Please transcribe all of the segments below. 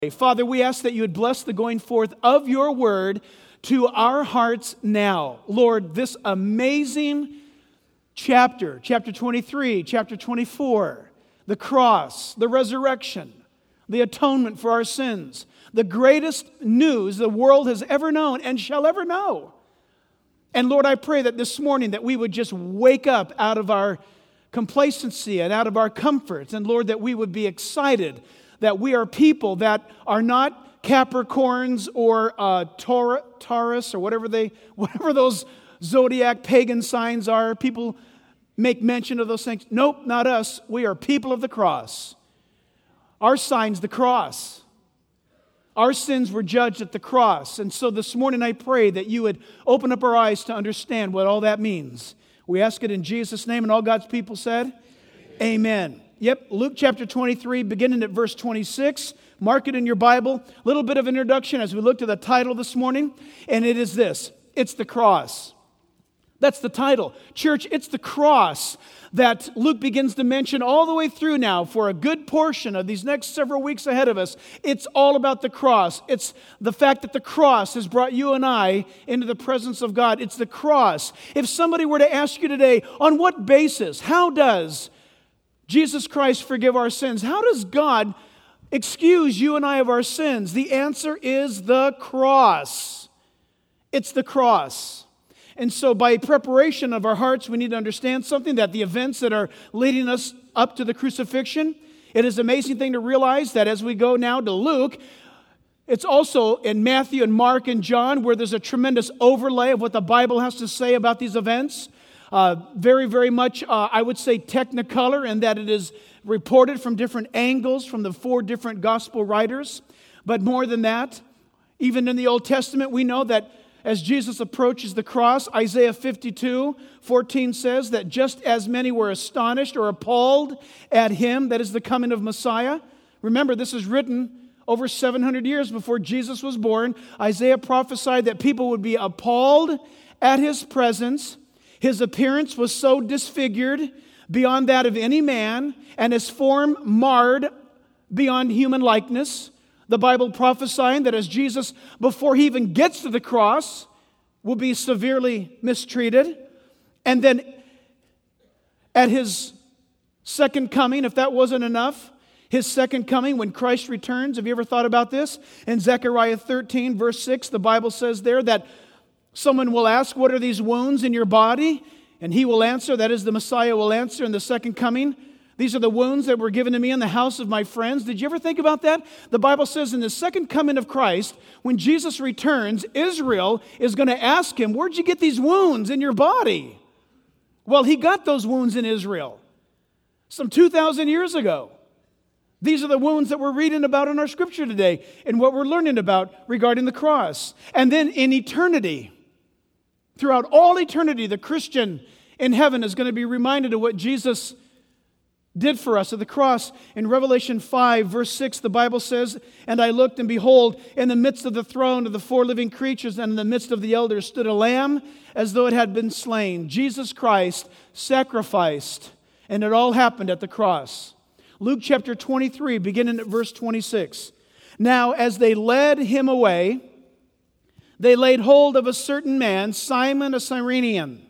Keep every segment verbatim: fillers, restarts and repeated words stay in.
Father, we ask that you would bless the going forth of your word to our hearts now. Lord, this amazing chapter, chapter twenty-three, chapter twenty-four, the cross, the resurrection, the atonement for our sins, the greatest news the world has ever known and shall ever know. And Lord, I pray that this morning that we would just wake up out of our complacency and out of our comforts, and Lord, that we would be excited that we are people that are not Capricorns or uh, Taur- Taurus or whatever they, whatever those zodiac pagan signs are. People make mention of those things. Nope, not us. We are people of the cross. Our sign's the cross. Our sins were judged at the cross. And so this morning I pray that you would open up our eyes to understand what all that means. We ask it in Jesus' name, and all God's people said, Amen. Amen. Yep, Luke chapter twenty-three, beginning at verse twenty-six. Mark it in your Bible. A little bit of introduction as we look to the title this morning. And it is this. It's the cross. That's the title. Church, it's the cross that Luke begins to mention all the way through now for a good portion of these next several weeks ahead of us. It's all about the cross. It's the fact that the cross has brought you and I into the presence of God. It's the cross. If somebody were to ask you today, on what basis, how does Jesus Christ forgive our sins? How does God excuse you and I of our sins? The answer is the cross. It's the cross. And so by preparation of our hearts, we need to understand something, that the events that are leading us up to the crucifixion, it is an amazing thing to realize that as we go now to Luke, it's also in Matthew and Mark and John where there's a tremendous overlay of what the Bible has to say about these events. Uh, very, very much, uh, I would say, technicolor, in that it is reported from different angles from the four different gospel writers. But more than that, even in the Old Testament, we know that as Jesus approaches the cross, Isaiah fifty-two fourteen says that just as many were astonished or appalled at him, that is the coming of Messiah. Remember, this is written over seven hundred years before Jesus was born. Isaiah prophesied that people would be appalled at his presence. His appearance was so disfigured beyond that of any man, and his form marred beyond human likeness. The Bible prophesying that as Jesus, before he even gets to the cross, will be severely mistreated. And then at his second coming, if that wasn't enough, his second coming when Christ returns, have you ever thought about this? In Zechariah thirteen, verse six, the Bible says there that someone will ask, what are these wounds in your body? And he will answer, that is, the Messiah will answer in the second coming, these are the wounds that were given to me in the house of my friends. Did you ever think about that? The Bible says in the second coming of Christ, when Jesus returns, Israel is going to ask him, where'd you get these wounds in your body? Well, he got those wounds in Israel some two thousand years ago. These are the wounds that we're reading about in our scripture today and what we're learning about regarding the cross. And then in eternity, throughout all eternity, the Christian in heaven is going to be reminded of what Jesus did for us at the cross. In Revelation five, verse six, the Bible says, and I looked, and behold, in the midst of the throne of the four living creatures and in the midst of the elders stood a lamb as though it had been slain. Jesus Christ sacrificed, and it all happened at the cross. Luke chapter twenty-three, beginning at verse twenty-six. Now, as they led him away, they laid hold of a certain man, Simon a Cyrenian,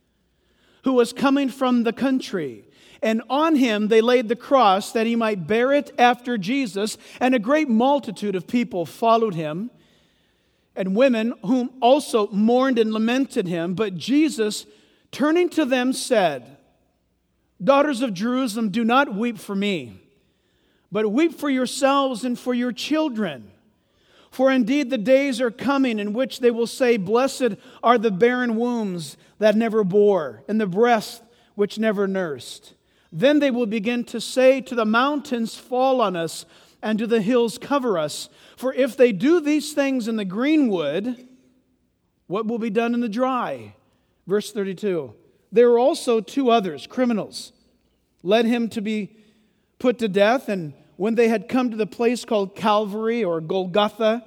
who was coming from the country. And on him they laid the cross that he might bear it after Jesus. And a great multitude of people followed him, and women whom also mourned and lamented him. But Jesus, turning to them, said, daughters of Jerusalem, do not weep for me, but weep for yourselves and for your children. For indeed the days are coming in which they will say, blessed are the barren wombs that never bore, and the breasts which never nursed. Then they will begin to say to the mountains, fall on us, and to the hills, cover us. For if they do these things in the greenwood, what will be done in the dry? Verse thirty-two. There were also two others, criminals, led him to be put to death. And when they had come to the place called Calvary or Golgotha,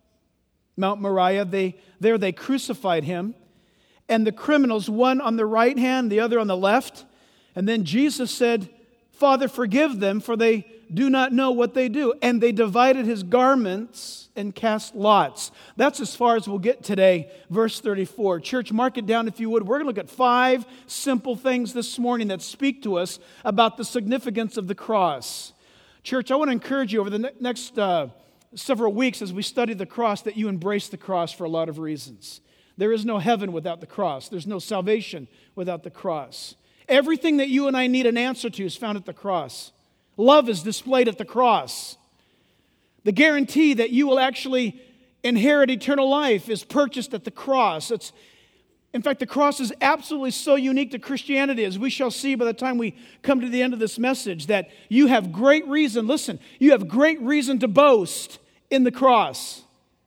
Mount Moriah, they, there they crucified him. And the criminals, one on the right hand, the other on the left. And then Jesus said, Father, forgive them, for they do not know what they do. And they divided his garments and cast lots. That's as far as we'll get today, verse thirty-four. Church, mark it down if you would. We're going to look at five simple things this morning that speak to us about the significance of the cross. Church, I want to encourage you over the ne- next uh, several weeks as we study the cross that you embrace the cross for a lot of reasons. There is no heaven without the cross. There's no salvation without the cross. Everything that you and I need an answer to is found at the cross. Love is displayed at the cross. The guarantee that you will actually inherit eternal life is purchased at the cross. It's, in fact, the cross is absolutely so unique to Christianity, as we shall see by the time we come to the end of this message, that you have great reason, listen, you have great reason to boast in the cross.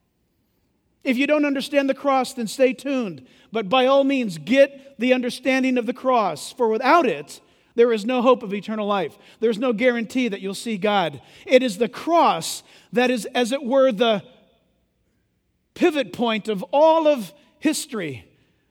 If you don't understand the cross, then stay tuned. But by all means, get the understanding of the cross, for without it, there is no hope of eternal life. There's no guarantee that you'll see God. It is the cross that is, as it were, the pivot point of all of history.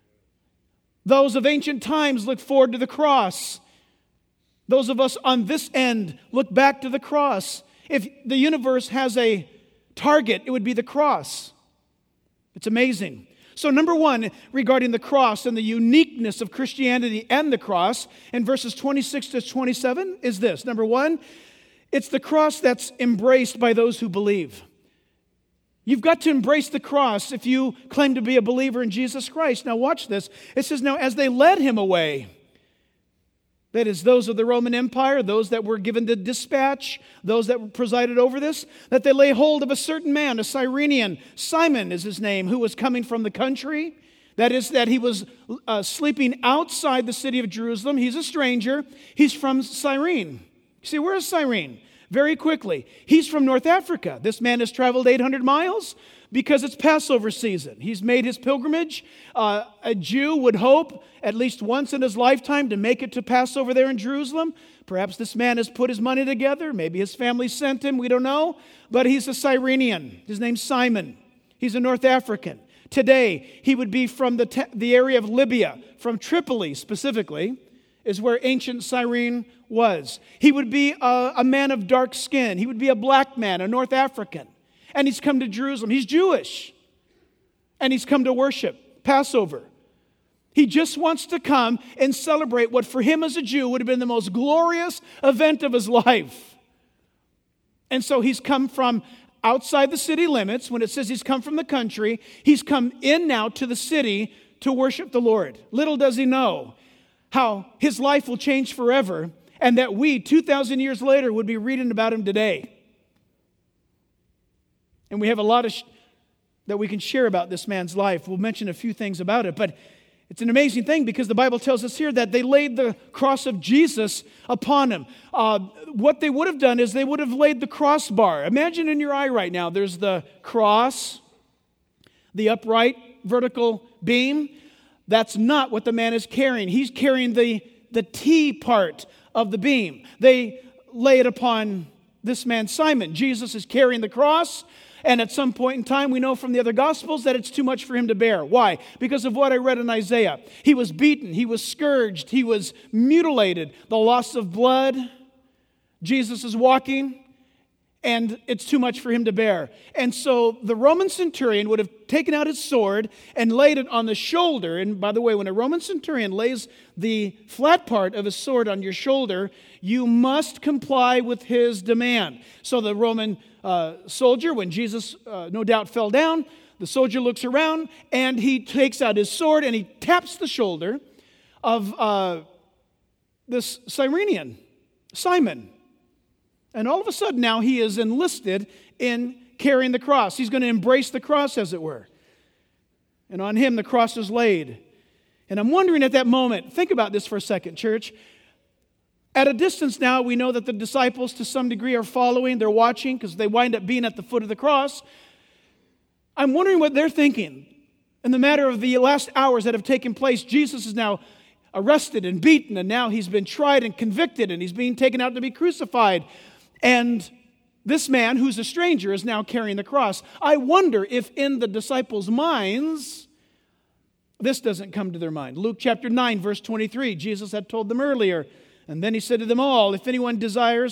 Those of ancient times look forward to the cross. Those of us on this end look back to the cross. If the universe has a target, it would be the cross. It's amazing. So number one, regarding the cross and the uniqueness of Christianity and the cross, in verses twenty-six to twenty-seven, is this. Number one, it's the cross that's embraced by those who believe. You've got to embrace the cross if you claim to be a believer in Jesus Christ. Now watch this. It says, now as they led him away, that is, those of the Roman Empire, those that were given the dispatch, those that presided over this, that they lay hold of a certain man, a Cyrenian. Simon is his name, who was coming from the country. That is, that he was uh, sleeping outside the city of Jerusalem. He's a stranger. He's from Cyrene. You see, where is Cyrene? Very quickly. He's from North Africa. This man has traveled eight hundred miles because it's Passover season. He's made his pilgrimage. Uh, a Jew would hope at least once in his lifetime to make it to Passover there in Jerusalem. Perhaps this man has put his money together. Maybe his family sent him. We don't know. But he's a Cyrenian. His name's Simon. He's a North African. Today, he would be from the, te- the area of Libya, from Tripoli specifically, is where ancient Cyrene was. He would be a, a man of dark skin. He would be a black man, a North African. And he's come to Jerusalem. He's Jewish. And he's come to worship Passover. He just wants to come and celebrate what for him as a Jew would have been the most glorious event of his life. And so he's come from outside the city limits. When it says he's come from the country, he's come in now to the city to worship the Lord. Little does he know how his life will change forever, and that we, two thousand years later, would be reading about him today. And we have a lot of sh- that we can share about this man's life. We'll mention a few things about it, but it's an amazing thing because the Bible tells us here that they laid the cross of Jesus upon him. Uh, what they would have done is they would have laid the crossbar. Imagine in your eye right now, there's the cross, the upright vertical beam. That's not what the man is carrying. He's carrying the, the T part of the beam. They lay it upon this man, Simon. Jesus is carrying the cross, and at some point in time, we know from the other Gospels that it's too much for him to bear. Why? Because of what I read in Isaiah. He was beaten, he was scourged, he was mutilated, the loss of blood. Jesus is walking, and it's too much for him to bear. And so the Roman centurion would have taken out his sword and laid it on the shoulder. And by the way, when a Roman centurion lays the flat part of his sword on your shoulder, you must comply with his demand. So the Roman uh, soldier, when Jesus uh, no doubt fell down, the soldier looks around and he takes out his sword and he taps the shoulder of uh, this Cyrenian, Simon. And all of a sudden now he is enlisted in carrying the cross. He's going to embrace the cross, as it were. And on him the cross is laid. And I'm wondering at that moment, think about this for a second, church. At a distance now, we know that the disciples to some degree are following. They're watching because they wind up being at the foot of the cross. I'm wondering what they're thinking. In the matter of the last hours that have taken place, Jesus is now arrested and beaten, and now he's been tried and convicted, and he's being taken out to be crucified. And this man, who's a stranger, is now carrying the cross. I wonder if in the disciples' minds, this doesn't come to their mind. Luke chapter nine, verse twenty-three, Jesus had told them earlier, and then he said to them all, if anyone desires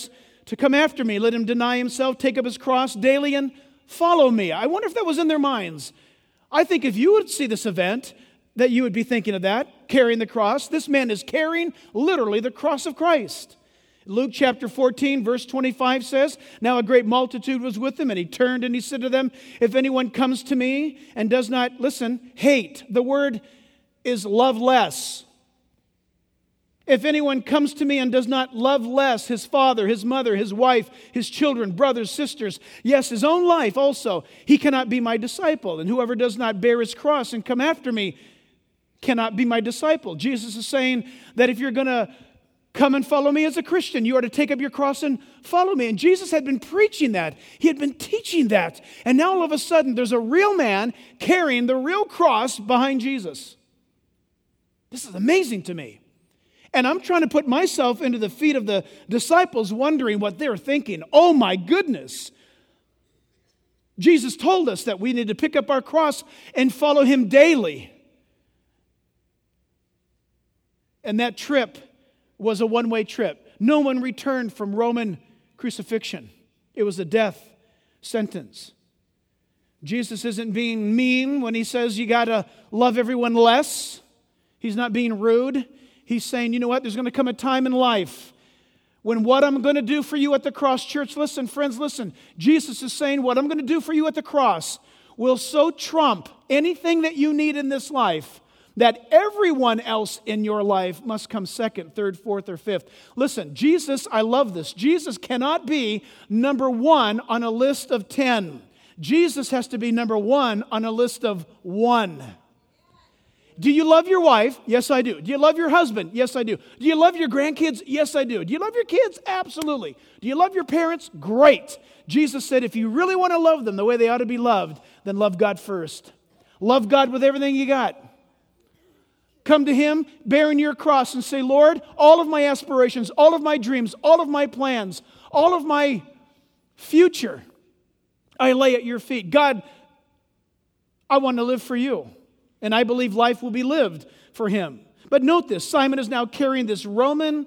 to come after me, let him deny himself, take up his cross daily, and follow me. I wonder if that was in their minds. I think if you would see this event, that you would be thinking of that, carrying the cross. This man is carrying literally the cross of Christ. Luke chapter fourteen, verse twenty-five says, now a great multitude was with him, and he turned and he said to them, if anyone comes to me and does not, listen, hate. The word is love less. If anyone comes to me and does not love less his father, his mother, his wife, his children, brothers, sisters, yes, his own life also, he cannot be my disciple. And whoever does not bear his cross and come after me cannot be my disciple. Jesus is saying that if you're going to come and follow me as a Christian, you are to take up your cross and follow me. And Jesus had been preaching that. He had been teaching that. And now all of a sudden, there's a real man carrying the real cross behind Jesus. This is amazing to me. And I'm trying to put myself into the feet of the disciples, wondering what they're thinking. Oh my goodness. Jesus told us that we need to pick up our cross and follow him daily. And that trip was a one-way trip. No one returned from Roman crucifixion. It was a death sentence. Jesus isn't being mean when he says you got to love everyone less. He's not being rude. He's saying, you know what, there's going to come a time in life when what I'm going to do for you at the cross, church, listen, friends, listen. Jesus is saying what I'm going to do for you at the cross will so trump anything that you need in this life that everyone else in your life must come second, third, fourth, or fifth. Listen, Jesus, I love this. Jesus cannot be number one on a list of ten. Jesus has to be number one on a list of one. Do you love your wife? Yes, I do. Do you love your husband? Yes, I do. Do you love your grandkids? Yes, I do. Do you love your kids? Absolutely. Do you love your parents? Great. Jesus said, if you really want to love them the way they ought to be loved, then love God first. Love God with everything you got. Come to him bearing your cross and say, Lord, all of my aspirations, all of my dreams, all of my plans, all of my future, I lay at your feet. God, I want to live for you. And I believe life will be lived for him. But note this, Simon is now carrying this Roman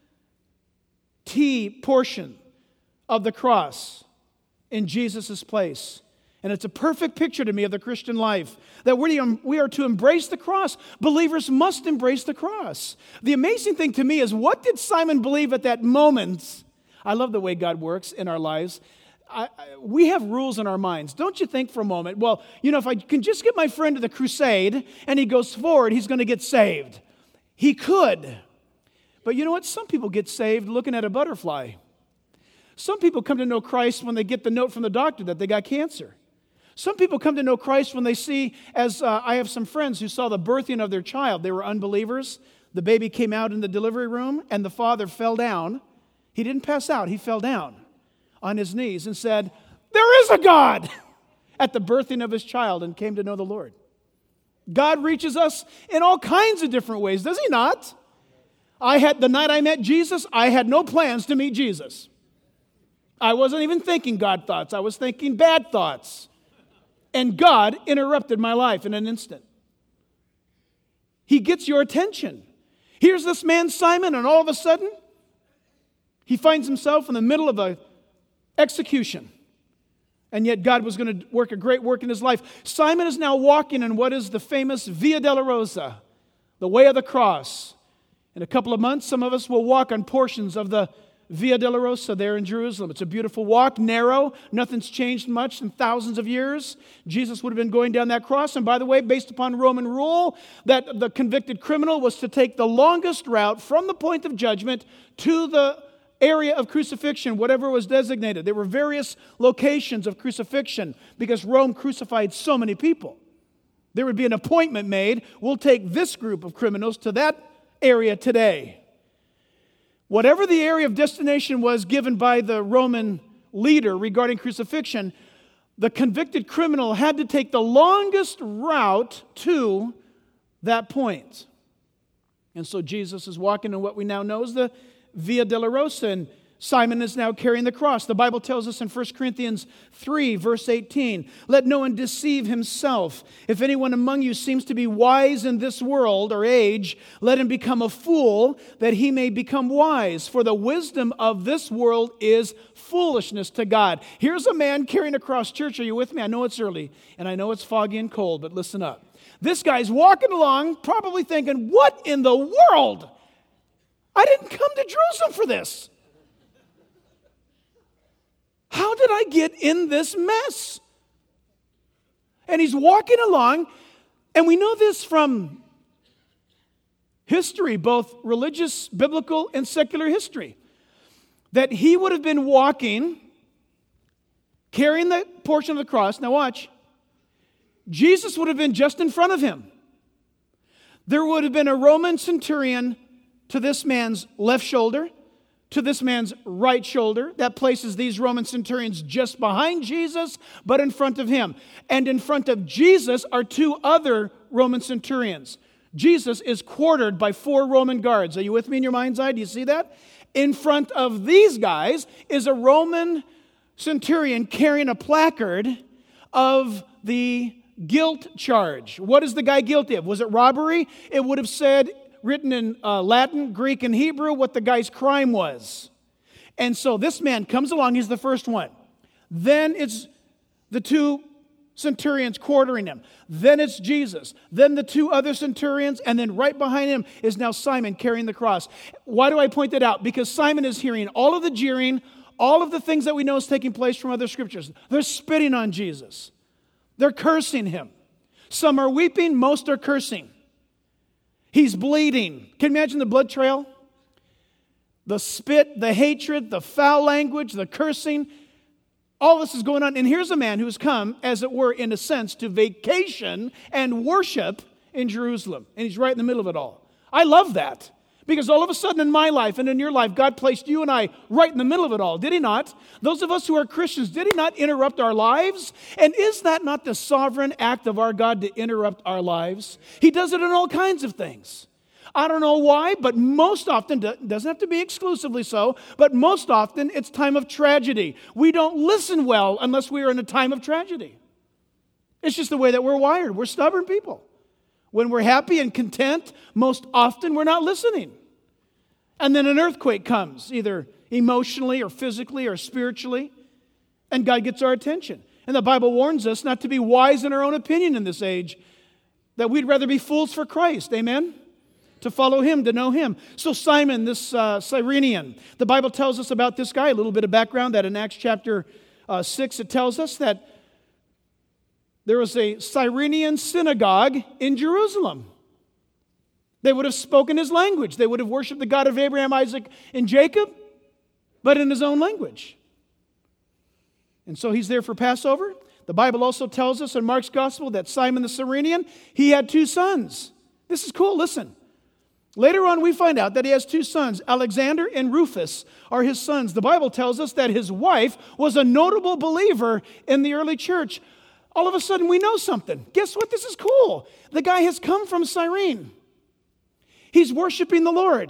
T portion of the cross in Jesus' place. And it's a perfect picture to me of the Christian life, that we are to embrace the cross. Believers must embrace the cross. The amazing thing to me is, what did Simon believe at that moment? I love the way God works in our lives. I, I, we have rules in our minds. Don't you think for a moment, well, you know, if I can just get my friend to the crusade and he goes forward, he's going to get saved. He could. But you know what? Some people get saved looking at a butterfly. Some people come to know Christ when they get the note from the doctor that they got cancer. Some people come to know Christ when they see, as uh, I have some friends who saw the birthing of their child. They were unbelievers. The baby came out in the delivery room and the father fell down. He didn't pass out. He fell down on his knees and said, there is a God, at the birthing of his child, and came to know the Lord. God reaches us in all kinds of different ways, does he not? I had, the night I met Jesus, I had no plans to meet Jesus. I wasn't even thinking God thoughts. I was thinking bad thoughts. And God interrupted my life in an instant. He gets your attention. Here's this man, Simon, and all of a sudden, he finds himself in the middle of a execution. And yet God was going to work a great work in his life. Simon is now walking in what is the famous Via Dolorosa, the way of the cross. In a couple of months, some of us will walk on portions of the Via Dolorosa there in Jerusalem. It's a beautiful walk, narrow. Nothing's changed much in thousands of years. Jesus would have been going down that cross. And by the way, based upon Roman rule, that the convicted criminal was to take the longest route from the point of judgment to the area of crucifixion, whatever was designated. There were various locations of crucifixion because Rome crucified so many people. There would be an appointment made. We'll take this group of criminals to that area today. Whatever the area of destination was given by the Roman leader regarding crucifixion, the convicted criminal had to take the longest route to that point. And so Jesus is walking in what we now know as the Via Dolorosa, and Simon is now carrying the cross. The Bible tells us in First Corinthians three, verse eighteen, let no one deceive himself. If anyone among you seems to be wise in this world or age, let him become a fool, that he may become wise. For the wisdom of this world is foolishness to God. Here's a man carrying a cross. Church, are you with me? I know it's early, and I know it's foggy and cold, but listen up. This guy's walking along, probably thinking, what in the world? I didn't come to Jerusalem for this. How did I get in this mess? And he's walking along, and we know this from history, both religious, biblical, and secular history, that he would have been walking, carrying the portion of the cross. Now watch. Jesus would have been just in front of him. There would have been a Roman centurion to this man's left shoulder, to this man's right shoulder. That places these Roman centurions just behind Jesus, but in front of him. And in front of Jesus are two other Roman centurions. Jesus is quartered by four Roman guards. Are you with me in your mind's eye? Do you see that? In front of these guys is a Roman centurion carrying a placard of the guilt charge. What is the guy guilty of? Was it robbery? It would have said, written in uh, Latin, Greek, and Hebrew, what the guy's crime was. And so this man comes along, he's the first one. Then it's the two centurions quartering him. Then it's Jesus. Then the two other centurions, and then right behind him is now Simon carrying the cross. Why do I point that out? Because Simon is hearing all of the jeering, all of the things that we know is taking place from other scriptures. They're spitting on Jesus. They're cursing him. Some are weeping, most are cursing. He's bleeding. Can you imagine the blood trail? The spit, the hatred, the foul language, the cursing. All this is going on. And here's a man who's come, as it were, in a sense, to vacation and worship in Jerusalem. And he's right in the middle of it all. I love that. Because all of a sudden in my life and in your life, God placed you and I right in the middle of it all. Did He not? Those of us who are Christians, did He not interrupt our lives? And is that not the sovereign act of our God to interrupt our lives? He does it in all kinds of things. I don't know why, but most often, it doesn't have to be exclusively so, but most often it's time of tragedy. We don't listen well unless we are in a time of tragedy. It's just the way that we're wired. We're stubborn people. When we're happy and content, most often we're not listening. And then an earthquake comes, either emotionally or physically or spiritually, and God gets our attention. And the Bible warns us not to be wise in our own opinion in this age, that we'd rather be fools for Christ. Amen? To follow Him, to know Him. So Simon, this uh, Cyrenian, the Bible tells us about this guy, a little bit of background, that in Acts chapter uh, six, it tells us that there was a Cyrenian synagogue in Jerusalem. They would have spoken his language. They would have worshiped the God of Abraham, Isaac, and Jacob, but in his own language. And so he's there for Passover. The Bible also tells us in Mark's Gospel that Simon the Cyrenian, he had two sons. This is cool, listen. Later on we find out that he has two sons. Alexander and Rufus are his sons. The Bible tells us that his wife was a notable believer in the early church. All of a sudden we know something. Guess what? This is cool. The guy has come from Cyrene. He's worshiping the Lord.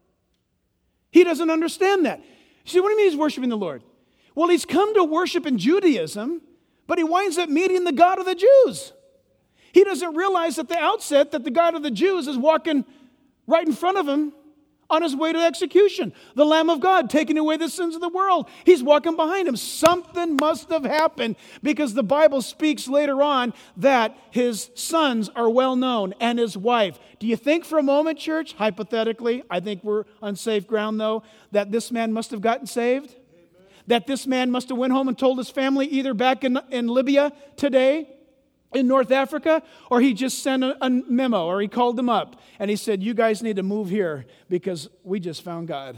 He doesn't understand that. See, what do you mean he's worshiping the Lord? Well, he's come to worship in Judaism, but he winds up meeting the God of the Jews. He doesn't realize at the outset that the God of the Jews is walking right in front of him on his way to execution. The Lamb of God taking away the sins of the world. He's walking behind him. Something must have happened because the Bible speaks later on that his sons are well known and his wife. Do you think for a moment, church, hypothetically, I think we're on safe ground though, that this man must have gotten saved? Amen. That this man must have went home and told his family either back in, in Libya today, in North Africa, or he just sent a, a memo, or he called them up, and he said, you guys need to move here because we just found God.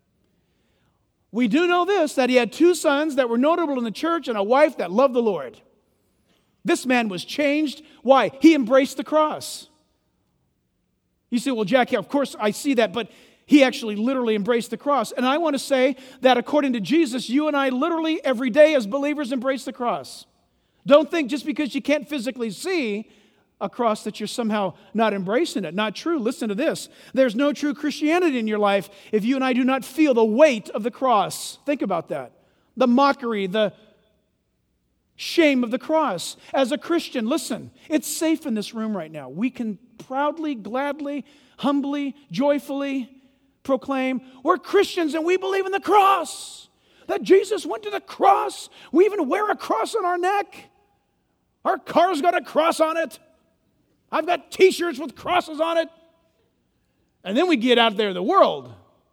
We do know this, that he had two sons that were notable in the church and a wife that loved the Lord. This man was changed. Why? He embraced the cross. You say, well, Jackie, of course I see that, but he actually literally embraced the cross. And I want to say that according to Jesus, you and I literally every day as believers embrace the cross. Don't think just because you can't physically see a cross that you're somehow not embracing it. Not true. Listen to this. There's no true Christianity in your life if you and I do not feel the weight of the cross. Think about that. The mockery, the shame of the cross. As a Christian, listen, it's safe in this room right now. We can proudly, gladly, humbly, joyfully proclaim, we're Christians and we believe in the cross. That Jesus went to the cross. We even wear a cross on our neck. Our car's got a cross on it. I've got t-shirts with crosses on it. And then we get out there in the world.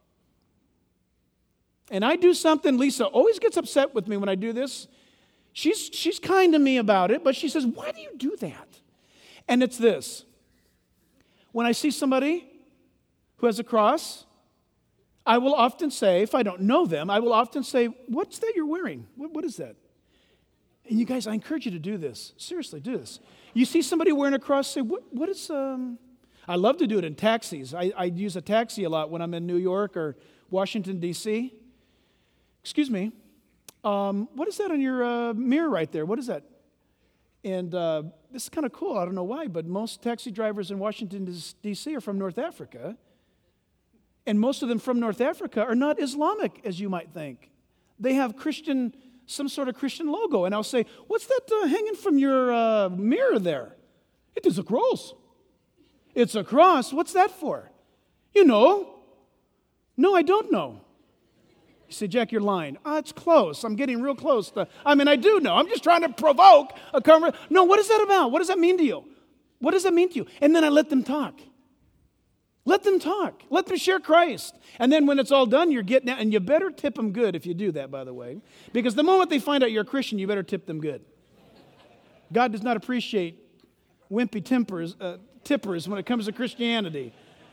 And I do something, Lisa always gets upset with me when I do this. She's, she's kind to me about it, but she says, why do you do that? And it's this. When I see somebody who has a cross, I will often say, if I don't know them, I will often say, what's that you're wearing? What, what is that? And you guys, I encourage you to do this. Seriously, do this. You see somebody wearing a cross, say, what, what is, um... I love to do it in taxis. I, I use a taxi a lot when I'm in New York or Washington, D C Excuse me. Um, what is that on your uh, mirror right there? What is that? And uh, this is kind of cool. I don't know why, but most taxi drivers in Washington, D C are from North Africa. And most of them from North Africa are not Islamic, as you might think. They have Christian, some sort of Christian logo. And I'll say, what's that uh, hanging from your uh, mirror there? It is a cross. It's a cross. What's that for? You know. No, I don't know. You say, Jack, you're lying. Ah, it's close. I'm getting real close. To, I mean, I do know. I'm just trying to provoke a conversation. No, what is that about? What does that mean to you? What does that mean to you? And then I let them talk. Let them talk. Let them share Christ. And then when it's all done, you're getting out. And you better tip them good if you do that, by the way. Because the moment they find out you're a Christian, you better tip them good. God does not appreciate wimpy tempers, uh, tippers when it comes to Christianity.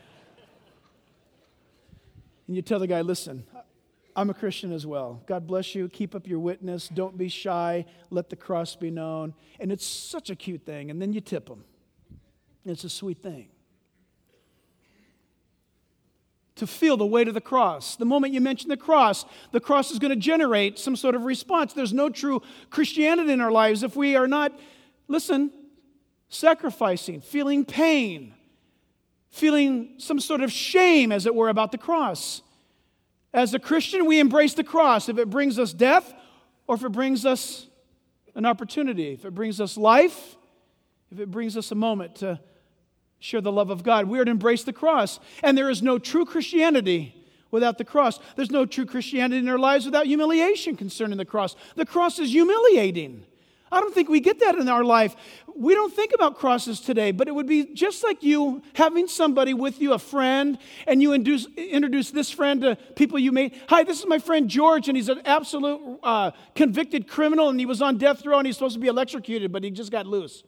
And you tell the guy, listen, I'm a Christian as well. God bless you. Keep up your witness. Don't be shy. Let the cross be known. And it's such a cute thing. And then you tip them. It's a sweet thing. To feel the weight of the cross. The moment you mention the cross, the cross is going to generate some sort of response. There's no true Christianity in our lives if we are not, listen, sacrificing, feeling pain, feeling some sort of shame, as it were, about the cross. As a Christian, we embrace the cross if it brings us death or if it brings us an opportunity, if it brings us life, if it brings us a moment to share the love of God. We are to embrace the cross. And there is no true Christianity without the cross. There's no true Christianity in our lives without humiliation concerning the cross. The cross is humiliating. I don't think we get that in our life. We don't think about crosses today, but it would be just like you having somebody with you, a friend, and you induce, introduce this friend to people you meet. Hi, this is my friend George, and he's an absolute uh, convicted criminal, and he was on death row, and he's supposed to be electrocuted, but he just got loose.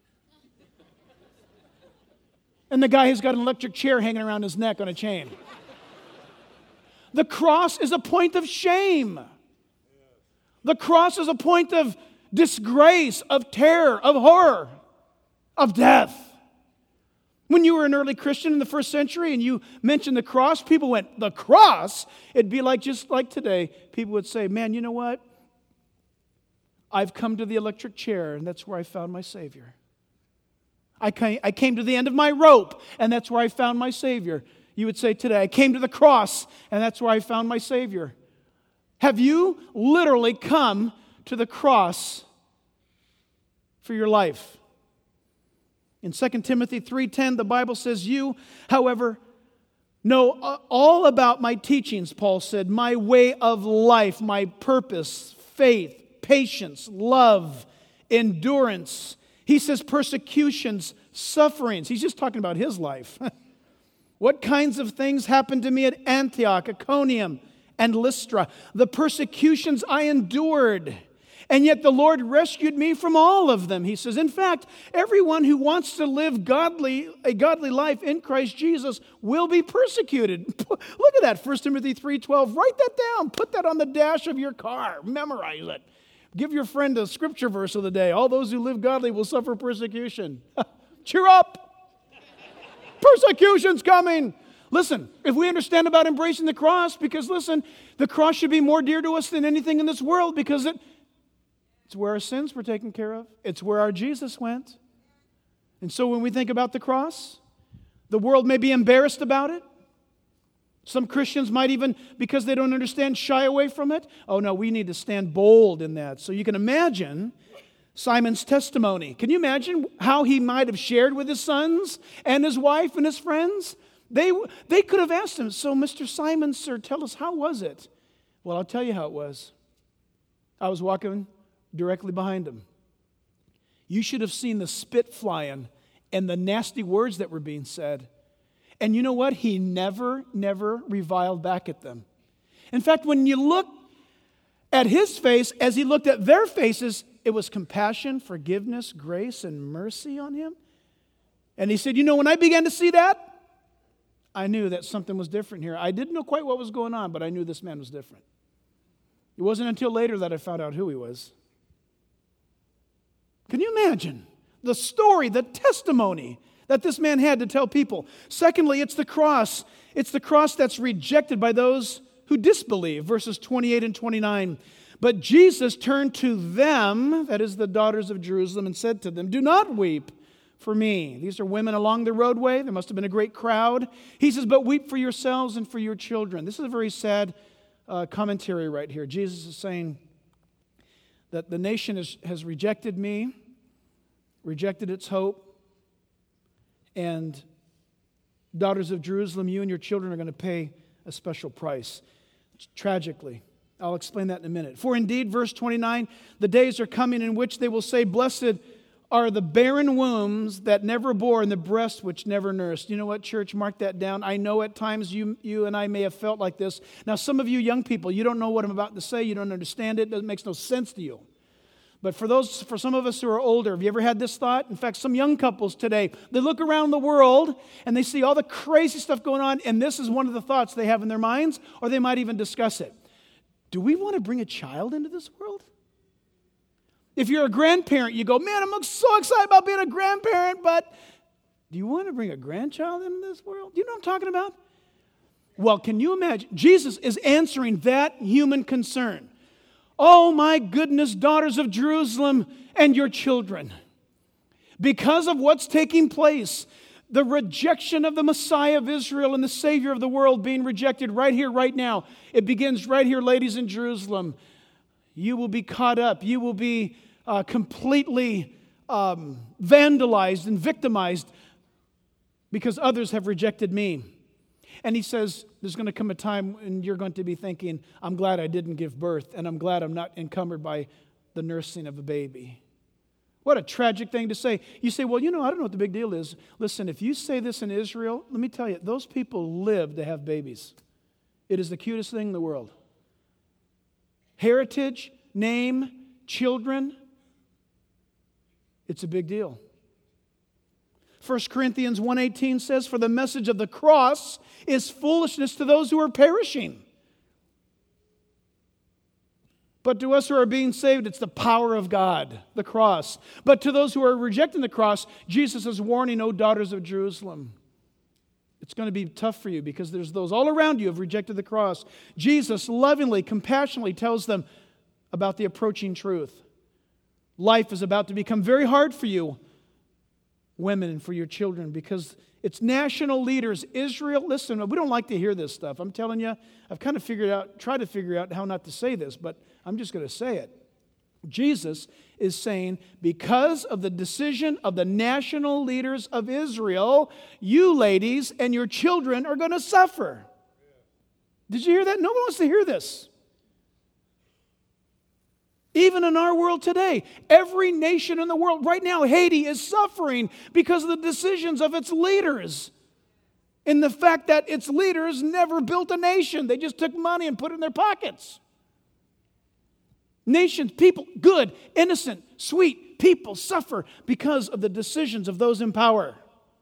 And the guy has got an electric chair hanging around his neck on a chain. The cross is a point of shame. The cross is a point of disgrace, of terror, of horror, of death. When you were an early Christian in the first century and you mentioned the cross, people went, the cross? It'd be like just like today. People would say, man, you know what? I've come to the electric chair, and that's where I found my Savior. I came, I came to the end of my rope, and that's where I found my Savior. You would say today, I came to the cross, and that's where I found my Savior. Have you literally come to the cross for your life? In Second Timothy three ten, the Bible says, you, however, know all about my teachings, Paul said, my way of life, my purpose, faith, patience, love, endurance. He says persecutions, sufferings. He's just talking about his life. What kinds of things happened to me at Antioch, Iconium, and Lystra? The persecutions I endured. And yet the Lord rescued me from all of them. He says, in fact, everyone who wants to live godly, a godly life in Christ Jesus will be persecuted. Look at that, First Timothy three twelve. Write that down. Put that on the dash of your car. Memorize it. Give your friend a scripture verse of the day. All those who live godly will suffer persecution. Cheer up. Persecution's coming. Listen, if we understand about embracing the cross, because listen, the cross should be more dear to us than anything in this world, because it, it's where our sins were taken care of. It's where our Jesus went. And so when we think about the cross, the world may be embarrassed about it. Some Christians might even, because they don't understand, shy away from it. Oh no, we need to stand bold in that. So you can imagine Simon's testimony. Can you imagine how he might have shared with his sons and his wife and his friends? They, they could have asked him, so Mister Simon, sir, tell us, how was it? Well, I'll tell you how it was. I was walking directly behind him. You should have seen the spit flying and the nasty words that were being said. And you know what? He never, never reviled back at them. In fact, when you look at his face as he looked at their faces, it was compassion, forgiveness, grace, and mercy on him. And he said, you know, when I began to see that, I knew that something was different here. I didn't know quite what was going on, but I knew this man was different. It wasn't until later that I found out who he was. Can you imagine the story, the testimony that this man had to tell people? Secondly, it's the cross. It's the cross that's rejected by those who disbelieve. Verses twenty-eight and twenty-nine. But Jesus turned to them, that is the daughters of Jerusalem, and said to them, do not weep for me. These are women along the roadway. There must have been a great crowd. He says, but weep for yourselves and for your children. This is a very sad uh, commentary right here. Jesus is saying that the nation is, has rejected me, rejected its hope, and daughters of Jerusalem, you and your children are going to pay a special price, tragically. I'll explain that in a minute. For indeed, verse twenty-nine, the days are coming in which they will say, blessed are the barren wombs that never bore and the breasts which never nursed. You know what, church? Mark that down. I know at times you, you and I may have felt like this. Now, some of you young people, you don't know what I'm about to say. You don't understand it. It makes no sense to you. But for those, for some of us who are older, have you ever had this thought? In fact, some young couples today, they look around the world and they see all the crazy stuff going on, and this is one of the thoughts they have in their minds, or they might even discuss it. Do we want to bring a child into this world? If you're a grandparent, you go, man, I'm so excited about being a grandparent, but do you want to bring a grandchild into this world? Do you know what I'm talking about? Well, can you imagine? Jesus is answering that human concern. Oh my goodness, daughters of Jerusalem and your children. Because of what's taking place, the rejection of the Messiah of Israel and the Savior of the world being rejected right here, right now. It begins right here, ladies, in Jerusalem. You will be caught up. You will be uh, completely um, vandalized and victimized because others have rejected me. And he says, there's going to come a time when you're going to be thinking, I'm glad I didn't give birth, and I'm glad I'm not encumbered by the nursing of a baby. What a tragic thing to say. You say, well, you know, I don't know what the big deal is. Listen, if you say this in Israel, let me tell you, those people live to have babies. It is the cutest thing in the world. Heritage, name, children, it's a big deal. First Corinthians one eighteen says, for the message of the cross is foolishness to those who are perishing. But to us who are being saved, it's the power of God, the cross. But to those who are rejecting the cross, Jesus is warning, O daughters of Jerusalem. It's going to be tough for you because there's those all around you who have rejected the cross. Jesus lovingly, compassionately tells them about the approaching truth. Life is about to become very hard for you, women, and for your children, because it's national leaders. Israel, listen, we don't like to hear this stuff. I'm telling you, I've kind of figured out, tried to figure out how not to say this, but I'm just going to say it. Jesus is saying, because of the decision of the national leaders of Israel, you ladies and your children are going to suffer. Did you hear that? No one wants to hear this. Even in our world today, every nation in the world, right now, Haiti is suffering because of the decisions of its leaders. In the fact that its leaders never built a nation. They just took money and put it in their pockets. Nations, people, good, innocent, sweet people suffer because of the decisions of those in power.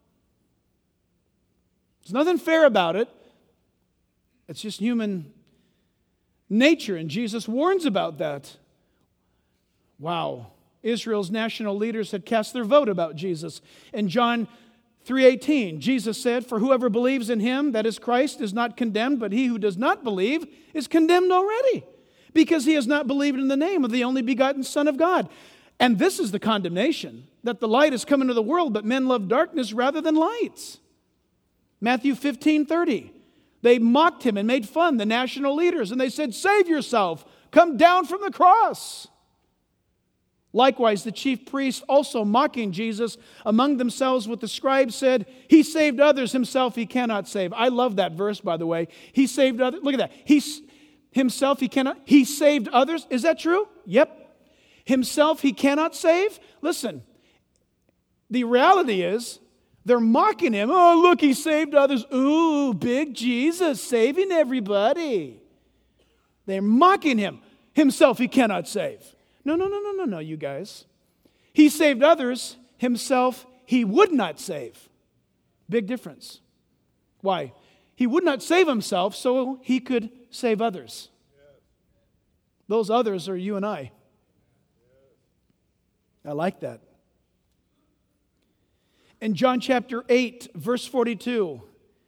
There's nothing fair about it. It's just human nature, and Jesus warns about that. Wow. Israel's national leaders had cast their vote about Jesus. In John three eighteen, Jesus said, for whoever believes in him, that is Christ, is not condemned, but he who does not believe is condemned already, because he has not believed in the name of the only begotten Son of God. And this is the condemnation, that the light has come into the world, but men love darkness rather than light. Matthew fifteen thirty. They mocked him and made fun, the national leaders, and they said, "Save yourself, come down from the cross." Likewise, the chief priests, also mocking Jesus among themselves with the scribes, said, "He saved others, himself he cannot save." I love that verse, by the way. He saved others. Look at that. He himself he cannot. He saved others. Is that true? Yep. Himself he cannot save. Listen, the reality is they're mocking him. "Oh, look, he saved others. Ooh, big Jesus saving everybody." They're mocking him. Himself he cannot save. No, no, no, no, no, no, you guys. He saved others. Himself he would not save. Big difference. Why? He would not save himself so he could save others. Those others are you and I. I like that. In John chapter eight, verse forty-two,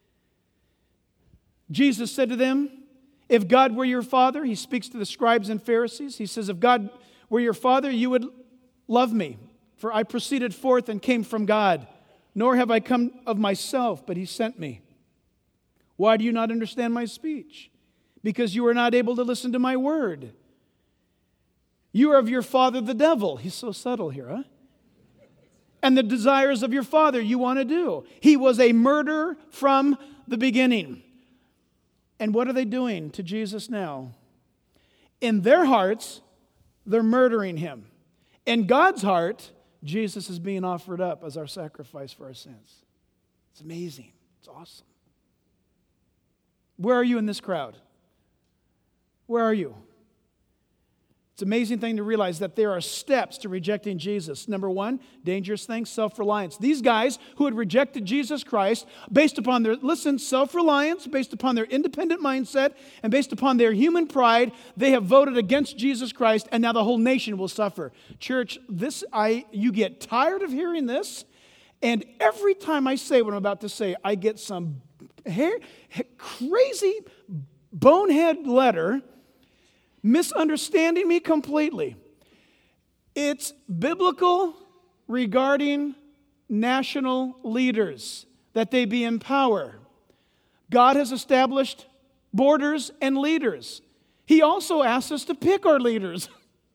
Jesus said to them, "If God were your Father," he speaks to the scribes and Pharisees, he says, "If God were your Father, you would love me, for I proceeded forth and came from God, nor have I come of myself, but he sent me. Why do you not understand my speech? Because you are not able to listen to my word. You are of your father the devil." He's so subtle here, huh? "And the desires of your father you want to do. He was a murderer from the beginning." And what are they doing to Jesus now? In their hearts, they're murdering him. In God's heart, Jesus is being offered up as our sacrifice for our sins. It's amazing. It's awesome. Where are you in this crowd? Where are you? It's an amazing thing to realize that there are steps to rejecting Jesus. Number one, dangerous thing, self-reliance. These guys who had rejected Jesus Christ based upon their, listen, self-reliance, based upon their independent mindset, and based upon their human pride, they have voted against Jesus Christ, and now the whole nation will suffer. Church, this I you get tired of hearing this, and every time I say what I'm about to say, I get some hair, crazy bonehead letter misunderstanding me completely. It's biblical regarding national leaders, that they be in power. God has established borders and leaders. He also asks us to pick our leaders.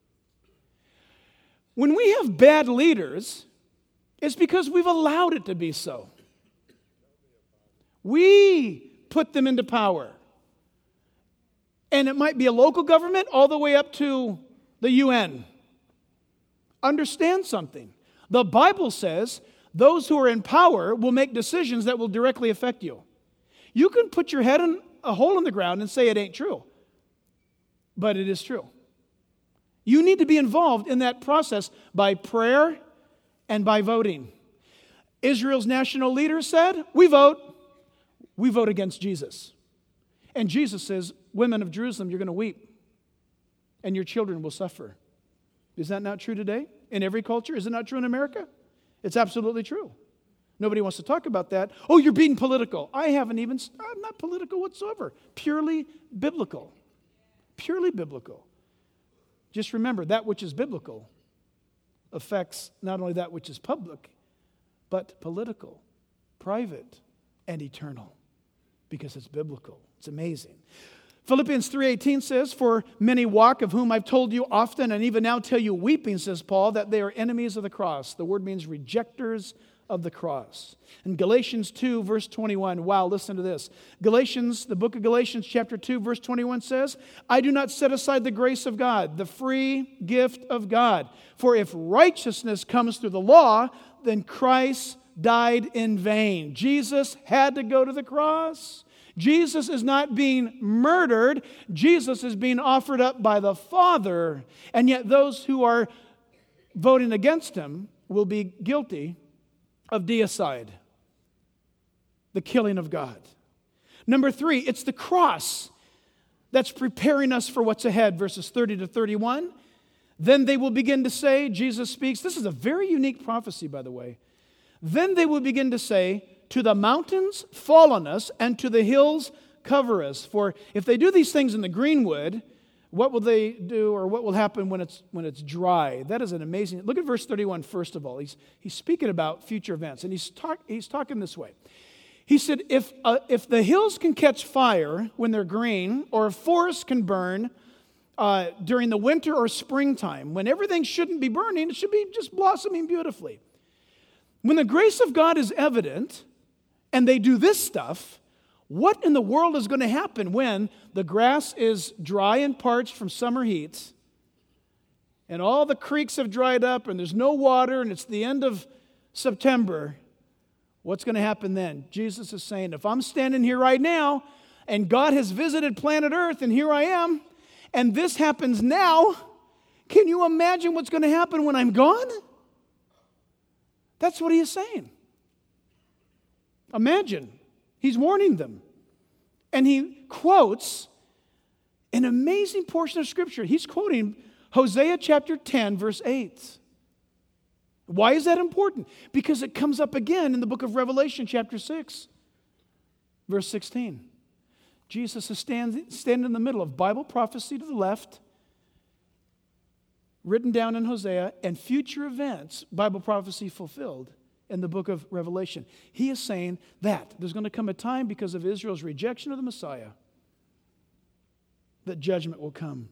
When we have bad leaders, it's because we've allowed it to be so. We put them into power. And it might be a local government all the way up to the U N. Understand something. The Bible says those who are in power will make decisions that will directly affect you. You can put your head in a hole in the ground and say it ain't true. But it is true. You need to be involved in that process by prayer and by voting. Israel's national leader said, we vote. We vote against Jesus. And Jesus says, "Women of Jerusalem, you're going to weep, and your children will suffer." Is that not true today? In every culture? Is it not true in America? It's absolutely true. Nobody wants to talk about that. "Oh, you're being political." I haven't even, I'm not political whatsoever. Purely biblical. Purely biblical. Just remember, that which is biblical affects not only that which is public, but political, private, and eternal, because it's biblical. It's amazing. Philippians three eighteen says, "For many walk, of whom I've told you often, and even now tell you weeping," says Paul, "that they are enemies of the cross." The word means rejectors of the cross. In Galatians two, verse twenty-one, wow, listen to this. Galatians, the book of Galatians, chapter two, verse twenty-one says, "I do not set aside the grace of God, the free gift of God. For if righteousness comes through the law, then Christ died in vain." Jesus had to go to the cross. Jesus is not being murdered. Jesus is being offered up by the Father. And yet those who are voting against him will be guilty of deicide, the killing of God. Number three, it's the cross that's preparing us for what's ahead, verses thirty to thirty-one. "Then they will begin to say," Jesus speaks, this is a very unique prophecy, by the way. "Then they will begin to say, 'To the mountains fall on us, and to the hills cover us.' For if they do these things in the greenwood, What will they do, or what will happen when it's when it's dry? That is an amazing. Look at verse thirty-one first of all. He's he's speaking about future events, and he's talk, he's talking this way. He said, if uh, if the hills can catch fire when they're green, or if forests can burn uh, during the winter or springtime, when everything shouldn't be burning, it should be just blossoming beautifully. When the grace of God is evident, and they do this stuff, what in the world is going to happen when the grass is dry and parched from summer heats, and all the creeks have dried up, and there's no water, and it's the end of September? What's going to happen then? Jesus is saying, if I'm standing here right now, and God has visited planet Earth, and here I am, and this happens now, can you imagine what's going to happen when I'm gone? That's what he is saying. Imagine. He's warning them. And he quotes an amazing portion of Scripture. He's quoting Hosea chapter ten, verse eight. Why is that important? Because it comes up again in the book of Revelation chapter six, verse sixteen. Jesus is standing, standing in the middle of Bible prophecy to the left, written down in Hosea, and future events, Bible prophecy fulfilled in the book of Revelation. He is saying that there's going to come a time, because of Israel's rejection of the Messiah, that judgment will come.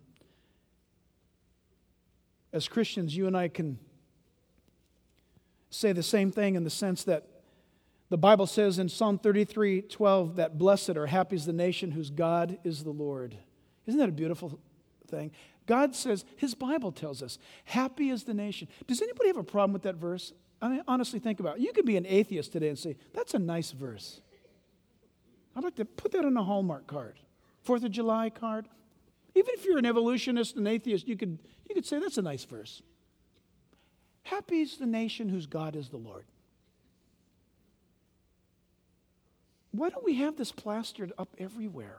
As Christians, you and I can say the same thing in the sense that the Bible says in Psalm thirty-three twelve that blessed or happy is the nation whose God is the Lord. Isn't that a beautiful thing? God says, His Bible tells us, happy is the nation. Does anybody have a problem with that verse? I mean, honestly, think about it. You could be an atheist today and say, that's a nice verse. I'd like to put that on a Hallmark card. Fourth of July card. Even if you're an evolutionist and atheist, you could, you could say, that's a nice verse. Happy is the nation whose God is the Lord. Why don't we have this plastered up everywhere?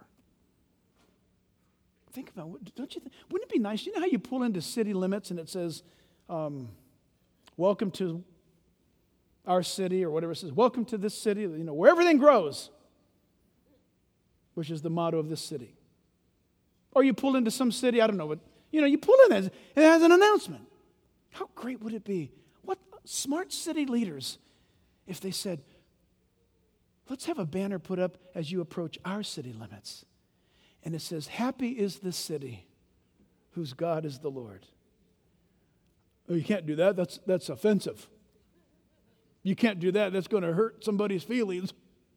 Think about it. Don't you think? Wouldn't it be nice? You know how you pull into city limits and it says, um, welcome to our city, or whatever it says, welcome to this city, you know, where everything grows, which is the motto of this city. Or you pull into some city, I don't know, but, you know, you pull in, it has an announcement. How great would it be? What smart city leaders if they said, let's have a banner put up as you approach our city limits. And it says, happy is the city whose God is the Lord. Oh, you can't do that. That's, that's offensive. You can't do that. That's going to hurt somebody's feelings.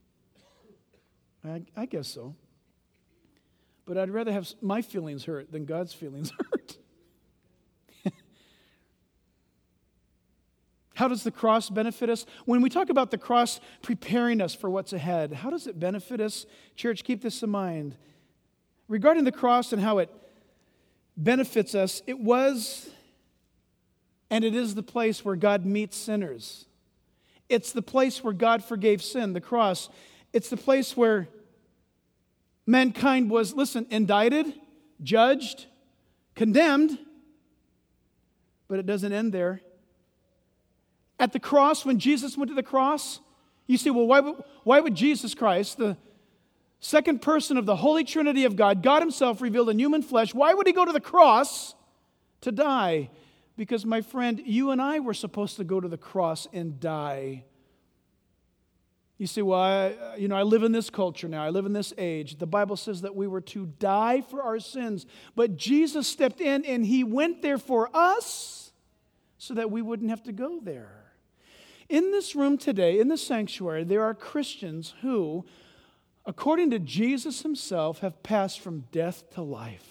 I, I guess so. But I'd rather have my feelings hurt than God's feelings hurt. How does the cross benefit us? When we talk about the cross preparing us for what's ahead, how does it benefit us? Church, keep this in mind. Regarding the cross and how it benefits us, it was and it is the place where God meets sinners. It's the place where God forgave sin, the cross. It's the place where mankind was, listen, indicted, judged, condemned, but it doesn't end there. At the cross, when Jesus went to the cross, you say, well, why would, why would Jesus Christ, the second person of the Holy Trinity of God, God Himself revealed in human flesh, why would He go to the cross to die? Because, my friend, you and I were supposed to go to the cross and die. You say, well, I, you know, I live in this culture now. I live in this age. The Bible says that we were to die for our sins. But Jesus stepped in and He went there for us so that we wouldn't have to go there. In this room today, in the sanctuary, there are Christians who, according to Jesus Himself, have passed from death to life.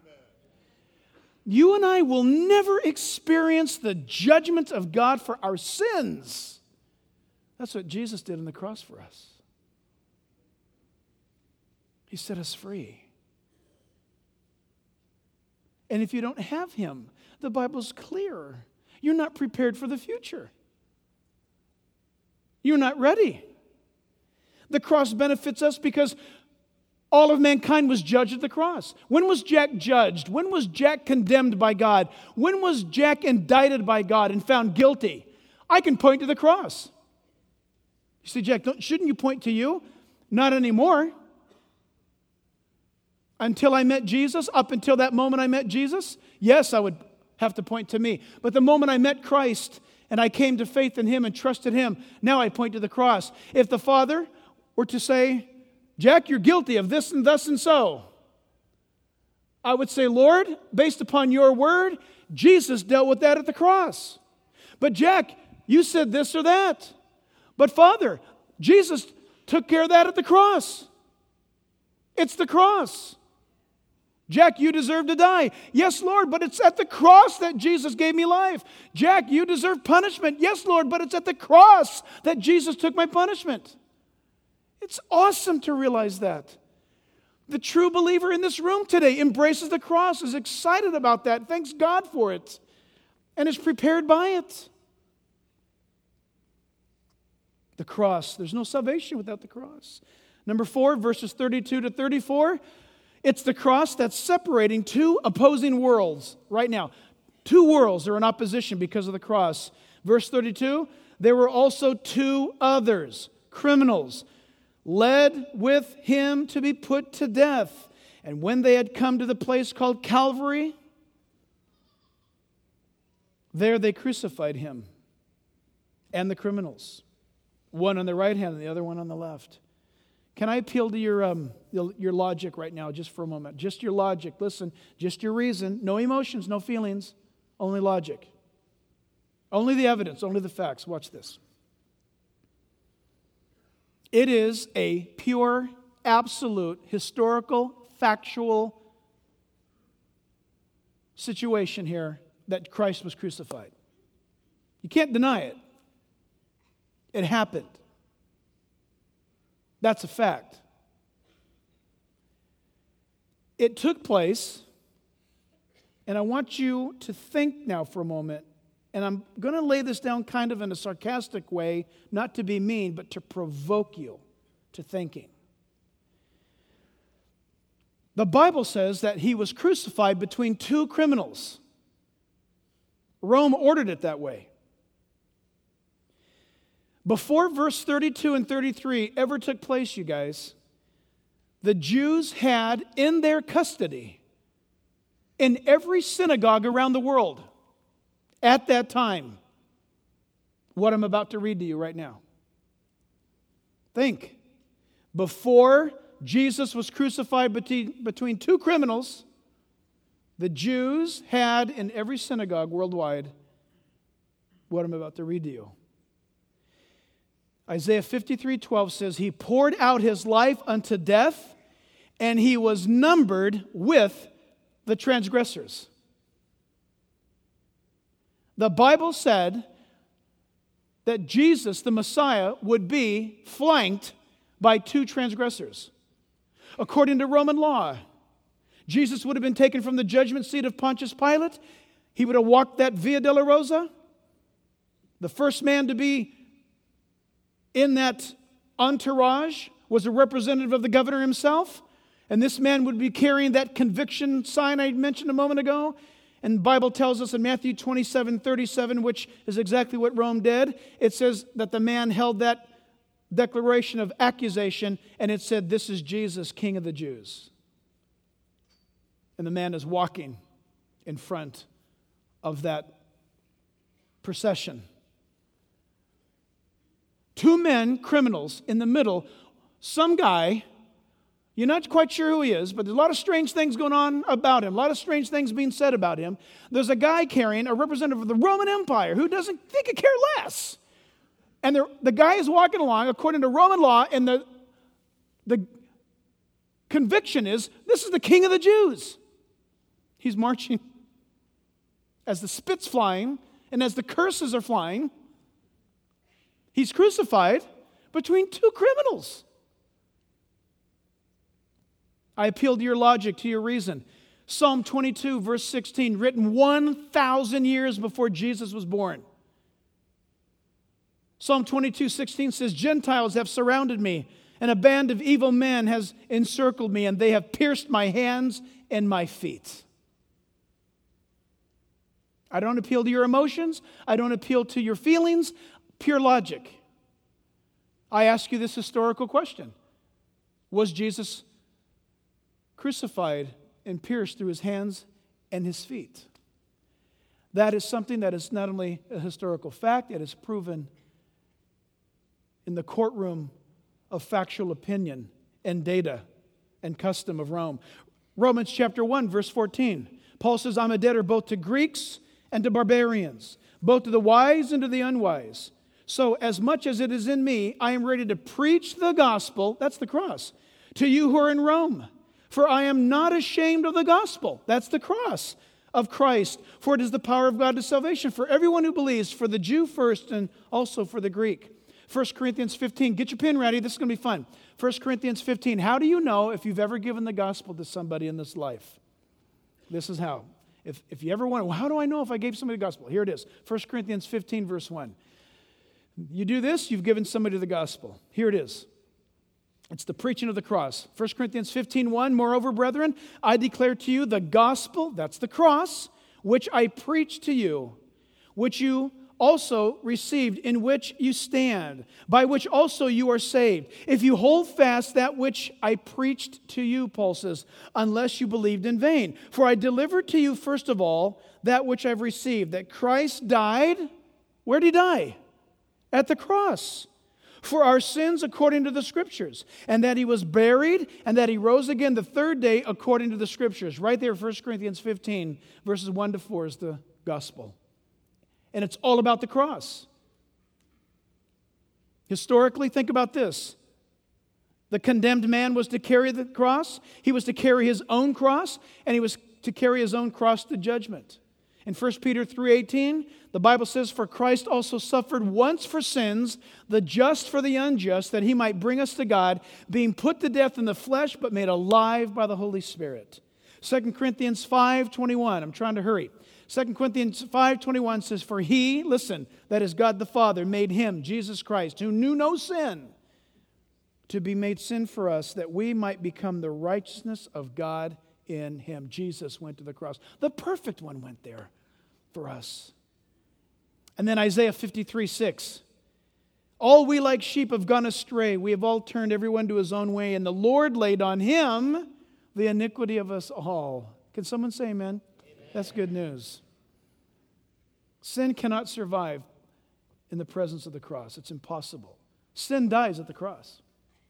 You and I will never experience the judgment of God for our sins. That's what Jesus did on the cross for us. He set us free. And if you don't have Him, the Bible's clear. You're not prepared for the future. You're not ready. The cross benefits us because all of mankind was judged at the cross. When was Jack judged? When was Jack condemned by God? When was Jack indicted by God and found guilty? I can point to the cross. You say, Jack, don't, shouldn't you point to you? Not anymore. until I met Jesus, up until that moment I met Jesus, yes, I would have to point to me. But the moment I met Christ and I came to faith in Him and trusted Him, now I point to the cross. If the Father were to say, Jack, you're guilty of this and thus and so, I would say, Lord, based upon your word, Jesus dealt with that at the cross. But Jack, you said this or that. But Father, Jesus took care of that at the cross. It's the cross. Jack, you deserve to die. Yes, Lord, but it's at the cross that Jesus gave me life. Jack, you deserve punishment. Yes, Lord, but it's at the cross that Jesus took my punishment. It's awesome to realize that. The true believer in this room today embraces the cross, is excited about that, thanks God for it, and is prepared by it. The cross. There's no salvation without the cross. Number four, verses thirty-two to thirty-four. It's the cross that's separating two opposing worlds right now. Two worlds are in opposition because of the cross. Verse thirty-two, there were also two others, criminals, led with him to be put to death. And when they had come to the place called Calvary, there they crucified him and the criminals, one on the right hand and the other one on the left. Can I appeal to your, um, your logic right now just for a moment? Just your logic. Listen, just your reason. No emotions, no feelings, only logic. Only the evidence, only the facts. Watch this. It is a pure, absolute, historical, factual situation here that Christ was crucified. You can't deny it. It happened. That's a fact. It took place, and I want you to think now for a moment, and I'm going to lay this down kind of in a sarcastic way, not to be mean, but to provoke you to thinking. The Bible says that he was crucified between two criminals. Rome ordered it that way. Before verse thirty-two and thirty-three ever took place, you guys, the Jews had in their custody, in every synagogue around the world, at that time, what I'm about to read to you right now. Think. Before Jesus was crucified between, between two criminals, the Jews had in every synagogue worldwide what I'm about to read to you. Isaiah fifty-three twelve says, he poured out his life unto death, and he was numbered with the transgressors. The Bible said that Jesus, the Messiah, would be flanked by two transgressors. According to Roman law, Jesus would have been taken from the judgment seat of Pontius Pilate. He would have walked that Via Dolorosa. The first man to be in that entourage was a representative of the governor himself. And this man would be carrying that conviction sign I mentioned a moment ago. And the Bible tells us in Matthew twenty-seven thirty-seven, which is exactly what Rome did, it says that the man held that declaration of accusation, and it said, this is Jesus, King of the Jews. And the man is walking in front of that procession. Two men, criminals, in the middle. Some guy, you're not quite sure who he is, but there's a lot of strange things going on about him, a lot of strange things being said about him. There's a guy carrying a representative of the Roman Empire who doesn't think a care less. And the, the guy is walking along according to Roman law, and the, the conviction is, this is the King of the Jews. He's marching as the spit's flying and as the curses are flying. He's crucified between two criminals. I appeal to your logic, to your reason. Psalm twenty-two, verse sixteen, written one thousand years before Jesus was born. Psalm twenty-two, sixteen says, Gentiles have surrounded me, and a band of evil men has encircled me, and they have pierced my hands and my feet. I don't appeal to your emotions. I don't appeal to your feelings. Pure logic. I ask you this historical question. Was Jesus crucified and pierced through his hands and his feet. That is something that is not only a historical fact, it is proven in the courtroom of factual opinion and data and custom of Rome. Romans chapter one, verse fourteen. Paul says, I'm a debtor both to Greeks and to barbarians, both to the wise and to the unwise. So as much as it is in me, I am ready to preach the gospel, that's the cross, to you who are in Rome. For I am not ashamed of the gospel, that's the cross, of Christ. For it is the power of God to salvation for everyone who believes, for the Jew first and also for the Greek. First Corinthians fifteen, get your pen ready, this is going to be fun. First Corinthians fifteen, how do you know if you've ever given the gospel to somebody in this life? This is how. If, if you ever wonder, well, how do I know if I gave somebody the gospel? Here it is. First Corinthians fifteen, verse one. You do this, you've given somebody the gospel. Here it is. It's the preaching of the cross. First Corinthians fifteen, one. Moreover, brethren, I declare to you the gospel, that's the cross, which I preached to you, which you also received, in which you stand, by which also you are saved. If you hold fast that which I preached to you, Paul says, unless you believed in vain. For I delivered to you, first of all, that which I've received, that Christ died. Where did he die? At the cross. For our sins according to the Scriptures, and that he was buried, and that he rose again the third day according to the Scriptures. Right there, First Corinthians fifteen, verses one to four is the gospel. And it's all about the cross. Historically, think about this. The condemned man was to carry the cross. He was to carry his own cross, and he was to carry his own cross to judgment. In First Peter three eighteen, the Bible says, for Christ also suffered once for sins, the just for the unjust, that he might bring us to God, being put to death in the flesh, but made alive by the Holy Spirit. Second Corinthians five twenty-one, I'm trying to hurry. Second Corinthians five twenty-one says, for he, listen, that is God the Father, made him, Jesus Christ, who knew no sin, to be made sin for us, that we might become the righteousness of God in him. Jesus went to the cross. The perfect one went there for us. And then Isaiah fifty-three six. All we like sheep have gone astray. We have all turned everyone to his own way. And the Lord laid on him the iniquity of us all. Can someone say amen? Amen. That's good news. Sin cannot survive in the presence of the cross. It's impossible. Sin dies at the cross.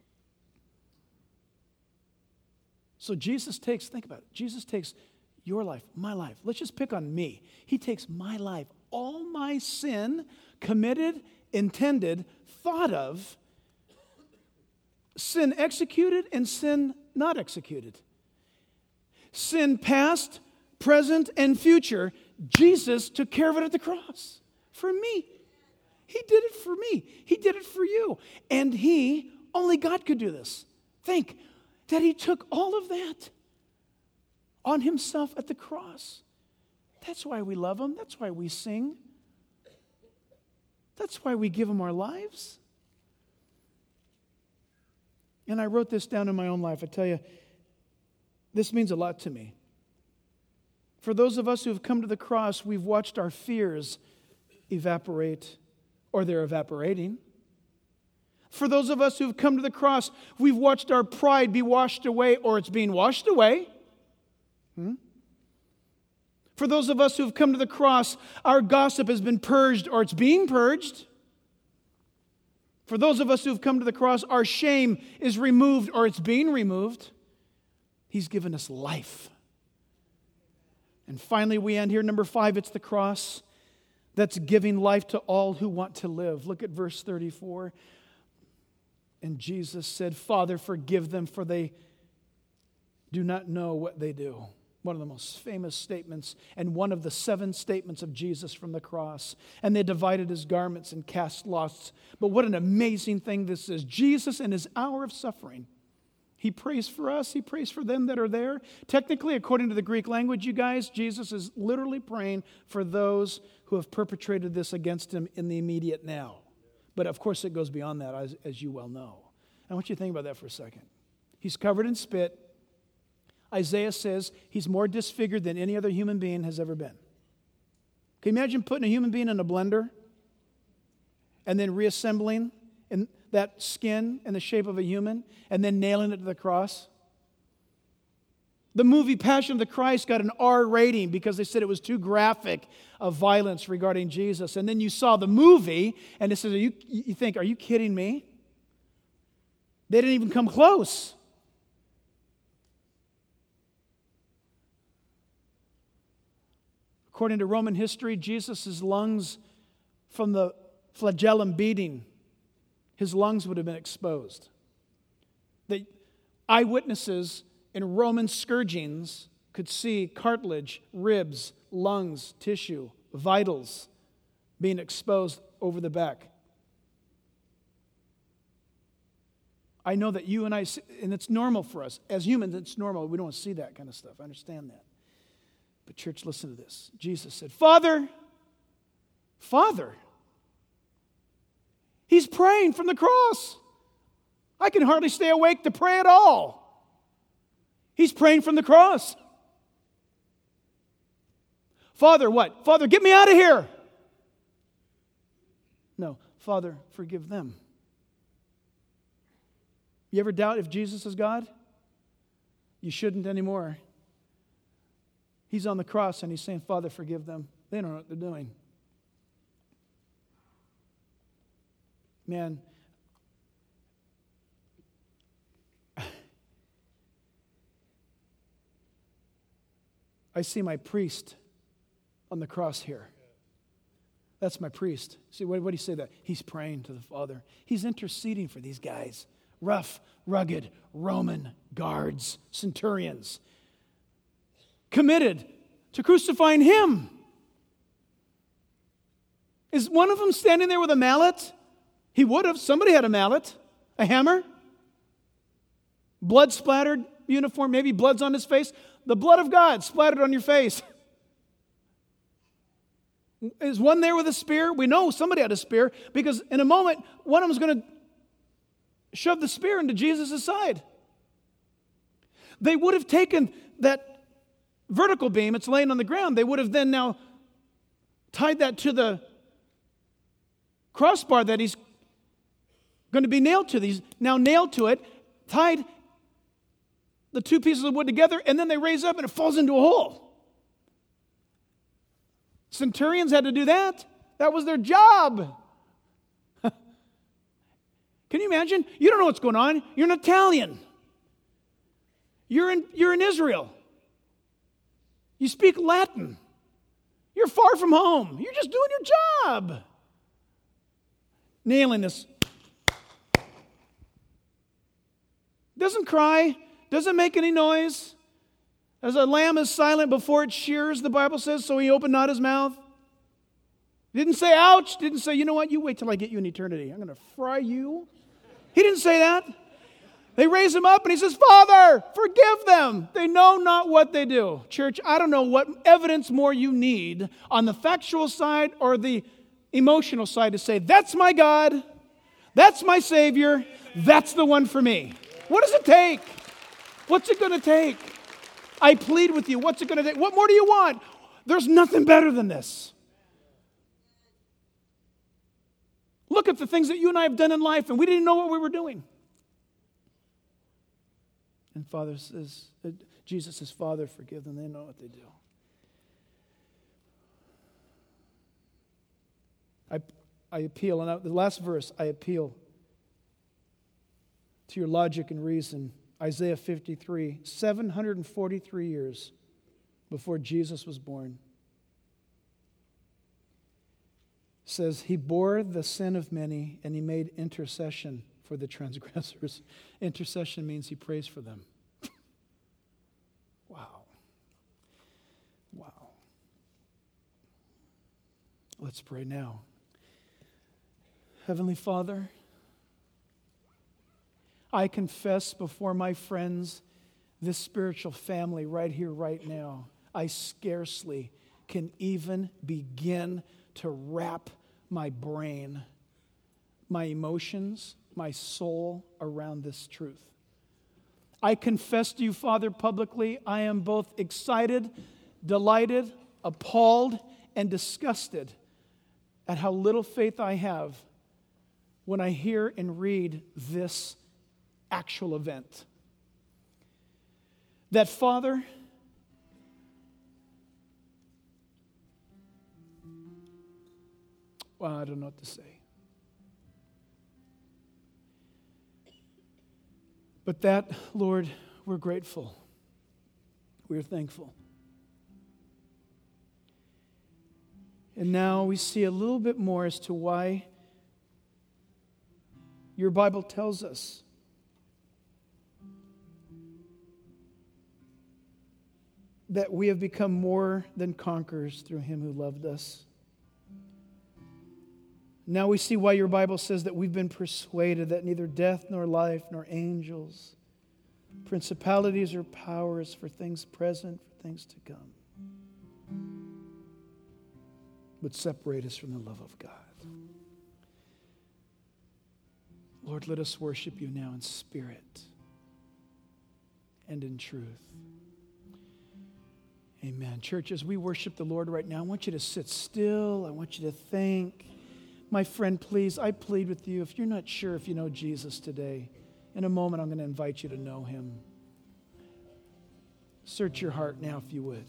So Jesus takes, think about it, Jesus takes your life, my life. Let's just pick on me. He takes my life, all my sin, committed, intended, thought of, sin executed and sin not executed. Sin past, present, and future. Jesus took care of it at the cross for me. He did it for me. He did it for you. And he, only God could do this. Think that he took all of that on himself at the cross. That's why we love him. That's why we sing. That's why we give him our lives. And I wrote this down in my own life. I tell you, this means a lot to me. For those of us who have come to the cross, we've watched our fears evaporate, or they're evaporating. For those of us who've come to the cross, we've watched our pride be washed away, or it's being washed away. Hmm? For those of us who've come to the cross, our gossip has been purged, or it's being purged. For those of us who've come to the cross, our shame is removed, or it's being removed. He's given us life. And finally, we end here. Number five, it's the cross that's giving life to all who want to live. Look at verse thirty-four. And Jesus said, Father, forgive them, for they do not know what they do. One of the most famous statements, and one of the seven statements of Jesus from the cross. And they divided his garments and cast lots. But what an amazing thing this is. Jesus, in his hour of suffering, he prays for us. He prays for them that are there. Technically, according to the Greek language, you guys, Jesus is literally praying for those who have perpetrated this against him in the immediate now. But of course, it goes beyond that, as, as you well know. I want you to think about that for a second. He's covered in spit. Isaiah says he's more disfigured than any other human being has ever been. Can you imagine putting a human being in a blender and then reassembling in that skin in the shape of a human and then nailing it to the cross? The movie Passion of the Christ got an R rating because they said it was too graphic of violence regarding Jesus. And then you saw the movie, and it says, are you, you think, are you kidding me? They didn't even come close. According to Roman history, Jesus' lungs, from the flagellum beating, his lungs would have been exposed. The eyewitnesses in Roman scourgings could see cartilage, ribs, lungs, tissue, vitals being exposed over the back. I know that you and I, and it's normal for us. As humans, it's normal. We don't see that kind of stuff. I understand that. But church, listen to this. Jesus said, Father, Father. He's praying from the cross. I can hardly stay awake to pray at all. He's praying from the cross. Father, what? Father, get me out of here. No, Father, forgive them. You ever doubt if Jesus is God? You shouldn't anymore. He's on the cross and he's saying, Father, forgive them. They don't know what they're doing. Man, I see my priest on the cross here. That's my priest. See, what, what do you say that? He's praying to the Father. He's interceding for these guys. Rough, rugged Roman guards, centurions, committed to crucifying him. Is one of them standing there with a mallet? He would have. Somebody had a mallet, a hammer, blood splattered uniform, maybe blood's on his face. The blood of God splattered on your face. Is one there with a spear? We know somebody had a spear because in a moment, one of them is going to shove the spear into Jesus' side. They would have taken that vertical beam, it's laying on the ground. They would have then now tied that to the crossbar that he's going to be nailed to. He's now nailed to it, tied the two pieces of wood together, and then they raise up and it falls into a hole. Centurions had to do that. That was their job. Can you imagine? You don't know what's going on. You're an Italian. You're in, you're in Israel. You speak Latin. You're far from home. You're just doing your job. Nailing this. Doesn't cry. Doesn't make any noise. As a lamb is silent before it shears, the Bible says, so he opened not his mouth. Didn't say ouch. Didn't say, you know what, you wait till I get you in eternity. I'm going to fry you. He didn't say that. They raise him up and he says, Father, forgive them. They know not what they do. Church, I don't know what evidence more you need on the factual side or the emotional side to say, that's my God. That's my Savior. That's the one for me. What does it take? What's it going to take? I plead with you. What's it going to take? What more do you want? There's nothing better than this. Look at the things that you and I have done in life, and we didn't know what we were doing. And Father says, Jesus says, Father, forgive them. They know what they do. I, I appeal, and I, the last verse, I appeal to your logic and reason. Isaiah fifty-three, seven hundred forty-three years before Jesus was born, says, He bore the sin of many, and He made intercession for the transgressors. Intercession means He prays for them. Wow. Wow. Let's pray now. Heavenly Father, I confess before my friends, this spiritual family right here, right now, I scarcely can even begin to wrap my brain, my emotions, my soul around this truth. I confess to you, Father, publicly, I am both excited, delighted, appalled, and disgusted at how little faith I have when I hear and read this actual event. That, Father, well, I don't know what to say. But that, Lord, we're grateful. We're thankful. And now we see a little bit more as to why your Bible tells us that we have become more than conquerors through him who loved us. Now we see why your Bible says that we've been persuaded that neither death nor life nor angels, principalities or powers, for things present, for things to come, would separate us from the love of God. Lord, let us worship you now in spirit and in truth. Amen. Church, as we worship the Lord right now, I want you to sit still. I want you to think. My friend, please, I plead with you, if you're not sure if you know Jesus today, in a moment I'm going to invite you to know him. Search your heart now if you would.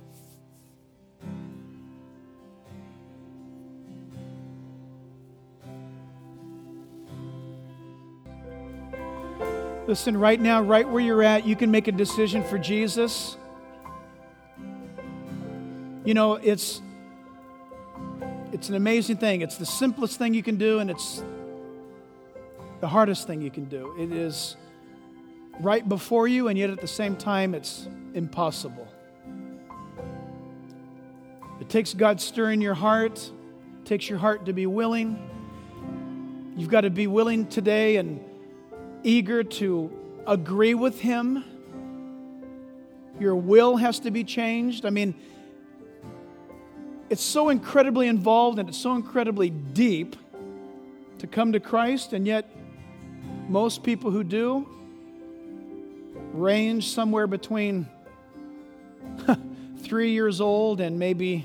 Listen, right now, right where you're at, you can make a decision for Jesus. You know, it's it's an amazing thing. It's the simplest thing you can do, and it's the hardest thing you can do. It is right before you, and yet at the same time, it's impossible. It takes God stirring your heart. It takes your heart to be willing. You've got to be willing today and eager to agree with him. Your will has to be changed. I mean, it's so incredibly involved and it's so incredibly deep to come to Christ, and yet most people who do range somewhere between three years old and maybe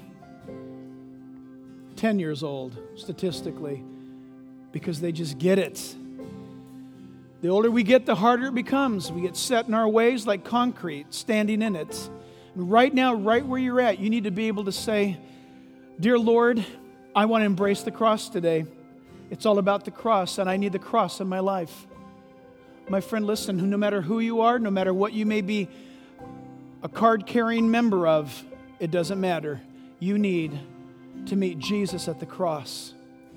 ten years old, statistically, because they just get it. The older we get, the harder it becomes. We get set in our ways like concrete, standing in it. And right now, right where you're at, you need to be able to say, dear Lord, I want to embrace the cross today. It's all about the cross, and I need the cross in my life. My friend, listen, no matter who you are, no matter what you may be a card-carrying member of, it doesn't matter. You need to meet Jesus at the cross.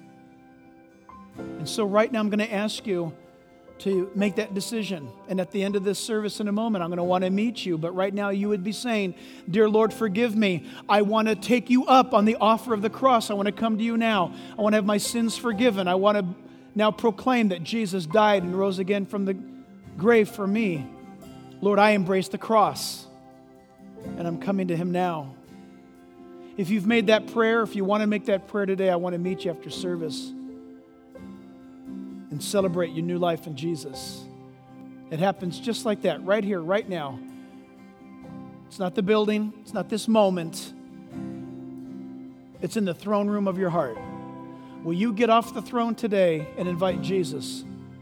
And so right now I'm going to ask you to make that decision. And at the end of this service in a moment, I'm going to want to meet you. But right now you would be saying, dear Lord, forgive me. I want to take you up on the offer of the cross. I want to come to you now. I want to have my sins forgiven. I want to now proclaim that Jesus died and rose again from the grave for me. Lord, I embrace the cross. And I'm coming to him now. If you've made that prayer, if you want to make that prayer today, I want to meet you after service and celebrate your new life in Jesus. It happens just like that, right here, right now. It's not the building. It's not this moment. It's in the throne room of your heart. Will you get off the throne today and invite Jesus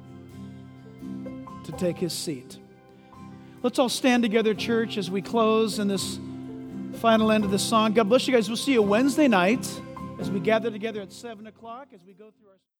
to take his seat? Let's all stand together, church, as we close in this final end of the song. God bless you guys. We'll see you Wednesday night as we gather together at seven o'clock as we go through our...